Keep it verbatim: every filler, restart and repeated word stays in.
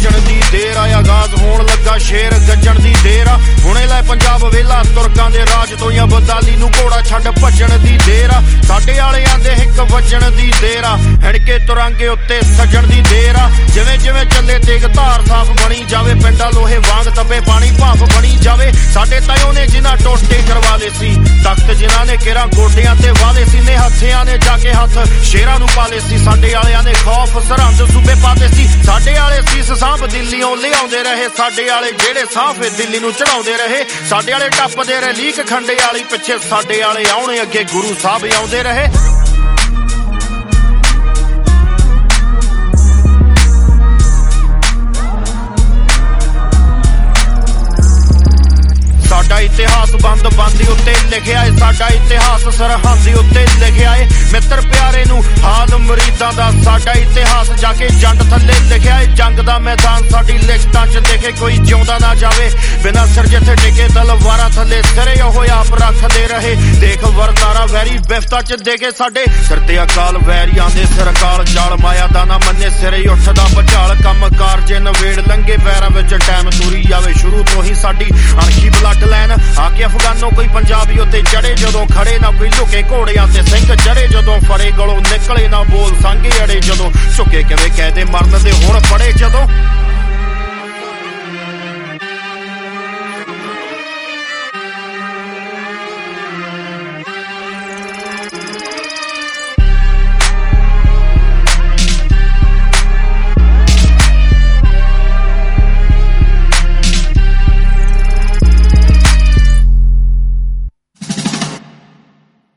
ਵੱਜਣ ਦੀ ਦੇਰ ਆ ਆਗਾਜ਼ ਹੋਣ ਲੱਗਾ ਸ਼ੇਰ ਗੱਜਣ ਦੀ ਦੇਰ ਆ ਹੁਣੇ ਲੈ ਪੰਜਾਬ ਵੇਲਾ ਤੁਰਕਾਂ ਦੇ ਰਾਜ ਤੋਂ ਜਾਂ ਬਦਾਲੀ ਨੂੰ ਘੋੜਾ ਛੱਡ ਭੱਜਣ ਦੀ ਦੇਰ ਆ ਸਾਡੇ ਵਾਲਿਆਂ ਦੇ ਹਿੱਕ ਵੱਜਣ ਦੀ ਦੇਰ ਆ ਹਣਕੇ ਤੁਰਾਂਗੇ ਉੱਤੇ ਸੱਜਣ ਦੀ ਦੇਰ ਆ ਜਿਵੇਂ ਜਿਵੇਂ ਚੱਲੇ ਤੇਗ ਧਾਰ ਸਾਫ ਬਣੀ ਜਾਵੇ ਪਿੰਡਾਂ ਲੋਹੇ ਵਾਂਗ ਤਪੇ ਪਾਣੀ ਭਾਫ ਬਣੀ ਜਾਵੇ ਸਾਡੇ ਤਾਇਓ ਨੇ ਜਿਨ੍ਹਾਂ ਟੋਟੇ ਕਰਵਾ ਲਏ ਸੀ ਤਖਤ ਜਿਨ੍ਹਾਂ ਨੇ ਕਿਹੜਾ ਗੋਡਿਆਂ ਤੇ ਵਾਲੇ ਸੀ ਨੇ ਹੱਥਿਆਂ ਨੇ ਜਾ ਕੇ ਹੱਥ ਸ਼ੇਰਾਂ ਨੂੰ ਪਾਲੇ ਸੀ ਸਾਡੇ ਵਾਲਿਆਂ ਨੇ ਖੌਫ ਸਰਹੰਦ ਸੂਬੇ ਪਾਤੇ ਸੀ ਸਾਡੇ ਵਾਲੇ ਸੀਸ ਸਾਂਭ ਦਿੱਲੀੋਂ ਲਿਆਉਂਦੇ ਰਹੇ ਸਾਡੇ ਵਾਲੇ ਜਿਹੜੇ ਸਾਂਫੇ ਦਿੱਲੀ ਨੂੰ ਚੜਾਉਂਦੇ ਰਹੇ ਸਾਡੇ ਵਾਲੇ ਟੱਪਦੇ ਰਹੇ ਲੀਕ ਖੰਡੇ ਵਾਲੀ ਪਿੱਛੇ ਸਾਡੇ ਵਾਲੇ ਆਉਣੇ ਅੱਗੇ ਗੁਰੂ ਸਾਹਿਬ ਆਉਂਦੇ ਰਹੇ ਸਾਡਾ ਇਤਿਹਾਸ ਬੰਦ ਬੰਦੀ ਉੱਤੇ ਲਿਖਿਆ ਏ ਸਾਡਾ ਇਤਿਹਾਸ ਸਰਹੰਦ ਉੱਤੇ ਲਿਖਿਆ ਏ ਮਿੱਤਰ ਪਿਆਰੇ ਨੂੰ ਹਾਲ ਮਰੀਦਾਂ ਦਾ ਸਾਡਾ ਇਤਿਹਾਸ ਜਾ ਕੇ ਜੰਡ ਥੱਲੇ ਲਿਖਿਆ ਏ ਜੰਗ ਦਾ ਮੈਦਾਨ ਸਾਡੀ ਲਿਖਤਾਂ 'ਚ ਲਿਖੇ ਕੋਈ ਜਿਉਂਦਾ ਨਾ ਜਾਵੇ ਬਿਨਾਂ ਸਿਰ ਜਿੱਥੇ ਟਿਕੇ ਤਲਵਾਰਾਂ ਥੱਲੇ ਸਿਰੇ ਉਹ ਆਪ ਰੱਖਦੇ ਰਹੇ ਦੇਖ ਵਰਤਾਰਾ ਵੈਰੀ ਬਿਫਤਾ 'ਚ ਦੇਗੇ ਸਾਡੇ ਸਿਰ ਤੇ ਅਕਾਲ ਵੈਰੀਆਂ ਦੇ ਸਿਰ ਅਕਾਲ ਜਾਲ ਮਾਇਆ ਦਾ ਨਾ ਮੰਨੇ ਸਿਰੇ ਉੱਠਦਾ ਭਚਾਲ ਕੰਮ ਕਾਰਜੇ ਨਵੇੜ ਲੰਗੇ ਪੈਰਾਂ ਵਿੱਚ ਟਾਈਮ ਤੁਰੀ ਜਾਵੇ ਸ਼ੁਰੂ ਤੋਂ ਹੀ ਸਾਡੀ ਅਣਖੀ ਬਲੱਡ ਲੈਣ ਆ ਕੇ ਅਫਗਾਨੋਂ ਕੋਈ ਪੰਜਾਬੀ ਉੱਤੇ ਚੜੇ ਜਦੋਂ ਖੜੇ ਨਾ ਕੋਈ ਲੁਕੇ ਘੋੜਿਆਂ ਤੇ ਸਿੰਘ ਚੜੇ ਜਦੋਂ ਫੜੇ ਗਲੋਂ ਨਿਕਲੇ ਨਾ ਬੋਲ ਸੰਘੇ ਅੜੇ ਜਦੋਂ ਝੁਕੇ ਕਿਵੇਂ ਕਹਦੇ ਮਰਨ ਦੇ ਹੁਣ ਫੜੇ ਜਦੋਂ